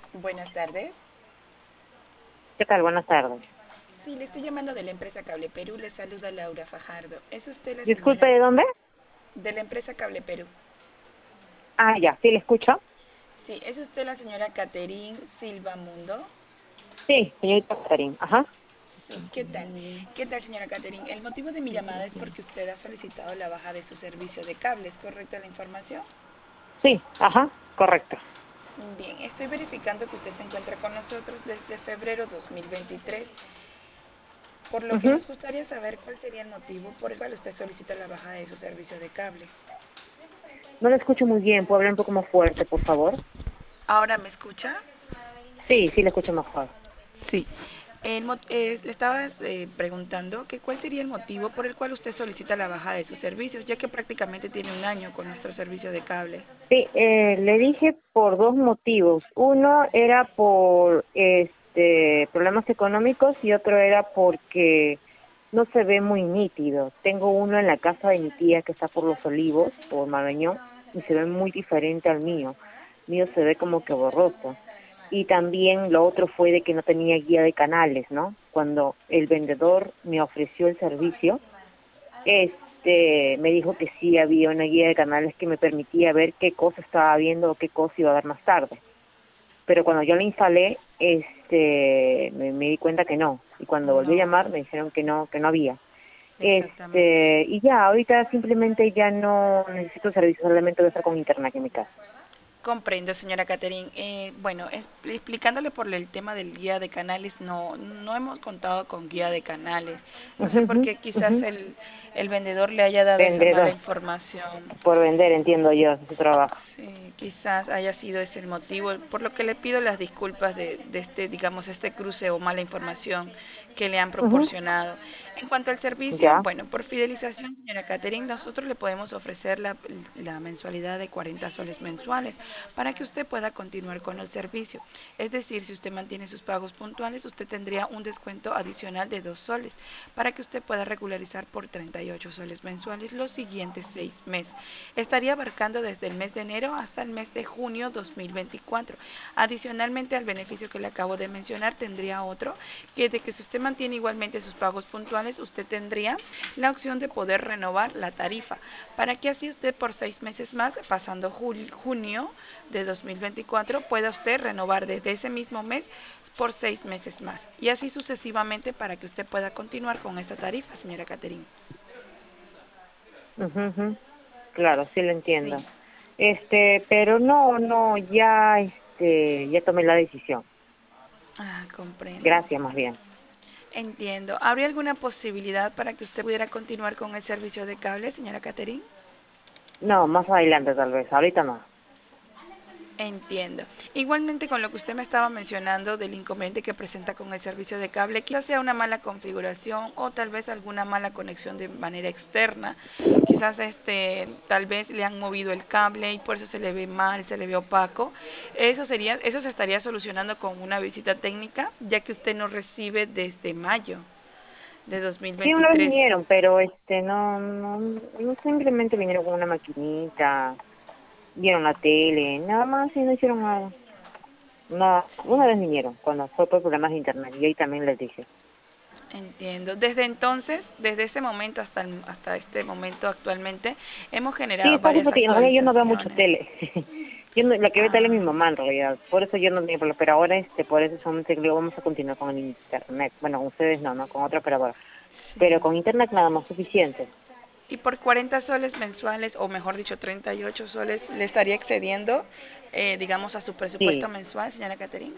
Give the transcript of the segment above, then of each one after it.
Buenas tardes. ¿Qué tal? Buenas tardes. Sí, le estoy llamando de la empresa Cable Perú. Le saluda Laura Fajardo. ¿Es usted la Disculpe, señora ¿de dónde? de la empresa Cable Perú? Ah, ya, sí, le escucho. Sí, ¿es usted la señora Caterín Silva Mundo? Sí, señorita Karin. Ajá. Sí, ¿qué tal? ¿Qué tal, señora Caterín? El motivo de mi llamada es porque usted ha solicitado la baja de su servicio de cable. ¿Es correcta la información? Sí, ajá, correcto. Bien, estoy verificando que usted se encuentra con nosotros desde febrero 2023, por lo que Ujú. nos gustaría saber cuál sería el motivo por el cual usted solicita la baja de su servicio de cable. No le escucho muy bien, ¿puedo hablar un poco más fuerte, por favor? ¿Ahora me escucha? Sí, sí, le escucho mejor. Sí. Le estaba preguntando que cuál sería el motivo por el cual usted solicita la baja de sus servicios, ya que prácticamente tiene un año con nuestro servicio de cable. Sí, le dije por dos motivos. Uno era por problemas económicos y otro era porque no se ve muy nítido. Tengo uno en la casa de mi tía que está por Los Olivos, por Marañón, y se ve muy diferente al mío. Mío se ve como que borroso. Y también lo otro fue de que no tenía guía de canales, ¿no? Cuando el vendedor me ofreció el servicio, me dijo que sí había una guía de canales que me permitía ver qué cosa estaba viendo o qué cosa iba a ver más tarde. Pero cuando yo la instalé, me di cuenta que no. Y cuando volví a No, llamar me dijeron que no había. exactamente. Y ya, ahorita simplemente ya no necesito servicio, solamente voy a estar con internet en mi casa. Comprendo, señora Caterín. Bueno, explicándole por el tema del guía de canales, no hemos contado con guía de canales. No Ujú, sé por ujú, qué ujú. quizás el vendedor le haya dado esa mala Vendedor, información. por vender, entiendo yo, es su trabajo. Sí, quizás haya sido ese el motivo, por lo que le pido las disculpas de este, digamos, este cruce o mala información que le han Ujú. proporcionado. En cuanto al servicio, Ya, bueno, por fidelización, señora Catherine, nosotros le podemos ofrecer la mensualidad de 40 soles mensuales para que usted pueda continuar con el servicio. Es decir, si usted mantiene sus pagos puntuales, usted tendría un descuento adicional de 2 soles para que usted pueda regularizar por 38 soles mensuales los siguientes 6 meses. Estaría abarcando desde el mes de enero hasta el mes de junio 2024. Adicionalmente al beneficio que le acabo de mencionar, tendría otro, que es de que si usted mantiene igualmente sus pagos puntuales, usted tendría la opción de poder renovar la tarifa, para que así usted por 6 meses más, pasando junio de 2024, pueda usted renovar desde ese mismo mes por 6 meses más. Y así sucesivamente para que usted pueda continuar con esa tarifa, señora Caterina. ujú, ujú. Claro, sí lo Sí. entiendo. Pero no, no, ya, ya tomé la decisión. Ah, comprendo. Gracias, más bien. Entiendo. ¿Habría alguna posibilidad para que usted pudiera continuar con el servicio de cable, señora Caterine? No, más adelante tal vez, ahorita no. Entiendo. Igualmente con lo que usted me estaba mencionando del inconveniente que presenta con el servicio de cable, quizás sea una mala configuración o tal vez alguna mala conexión de manera externa. Quizás tal vez le han movido el cable y por eso se le ve mal, se le ve opaco. Eso se estaría solucionando con una visita técnica, ya que usted no recibe desde mayo de Sí, una vez 2023. vinieron, pero no, no, no simplemente vinieron con una maquinita, vieron la tele, nada más y no hicieron nada. No, una Sí. vez vinieron, cuando fue por problemas de internet, y ahí también les dije. Entiendo. Desde entonces, desde ese momento hasta este momento actualmente, hemos Sí, generado pasa varias porque en realidad yo no veo mucho actualizaciones. tele. Yo no, la que ve tele es mi Ah, mamá en realidad, por eso yo no tenía problema, pero ahora por eso solamente digo, vamos a continuar con el internet. Bueno, con ustedes no, no, con otra operadora. Pero sí. con internet nada más suficiente. Y por 40 soles mensuales, o mejor dicho, 38 soles, ¿le estaría excediendo, digamos, a su presupuesto Sí, mensual, señora Caterina?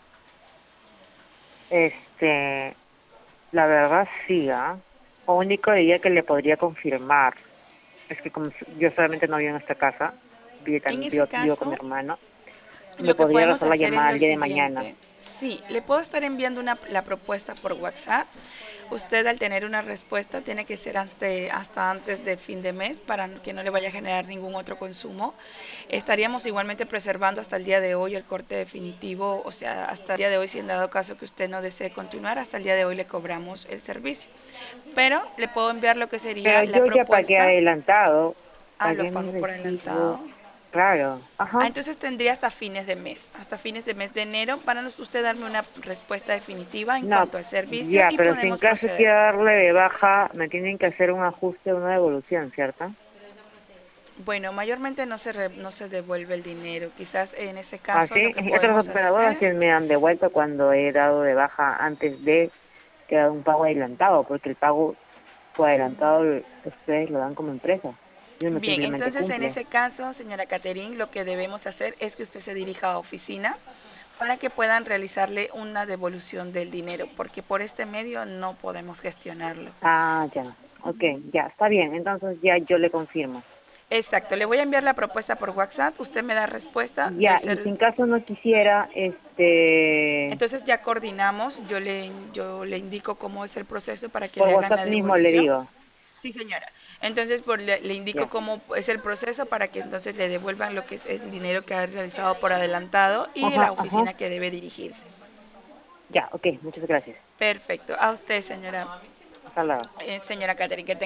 este, la verdad sí, ¿ah? Lo único día que le podría confirmar es que como yo solamente no vivo en esta casa, En ese vivo con mi caso, hermano, me lo que podría podemos regresar la hacer es llamada lo el día de mañana. siguiente. Sí, le puedo estar enviando la propuesta por WhatsApp. Usted al tener una respuesta tiene que ser hasta antes de fin de mes para que no le vaya a generar ningún otro consumo. Estaríamos igualmente preservando hasta el día de hoy el corte definitivo, o sea, hasta el día de hoy, si en dado caso que usted no desee continuar, hasta el día de hoy le cobramos el servicio. Pero le puedo enviar lo que sería Pero la yo ya pagué propuesta. adelantado, Ah, lo pagué mi pago por recibo, adelantado. Claro, Ah, ajá. entonces tendría hasta fines de mes de enero, para usted darme una respuesta definitiva en No, cuanto al servicio ya, y pero si en podemos caso proceder. quiero darle de baja, me tienen que hacer un ajuste, una devolución, ¿cierto? Bueno, mayormente no se devuelve el dinero. Quizás en ese Ah, caso lo sí, que otras podemos operadoras hacer, sí me han devuelto cuando he dado de baja antes de que haga un pago adelantado, porque el pago fue adelantado, ustedes lo dan como empresa y uno bien, simplemente entonces en cumple. ese caso, señora Caterín, lo que debemos hacer es que usted se dirija a oficina para que puedan realizarle una devolución del dinero, porque por este medio no podemos gestionarlo. Ah, ya, ok, ya, está bien, entonces ya yo le confirmo. Exacto, le voy a enviar la propuesta por WhatsApp, usted me da respuesta de Ya, y si ser. en caso no quisiera, Entonces ya coordinamos, yo le indico cómo es el proceso para que por le hagan WhatsApp la mismo le devolución. digo, Sí, señora. Entonces le indico ya, cómo es el proceso para que entonces le devuelvan lo que es el dinero que ha realizado por adelantado y la ajá, ajá, oficina que debe dirigirse. ya, ok, muchas gracias. Perfecto. A usted, señora, Hasta luego. señora Catherine, que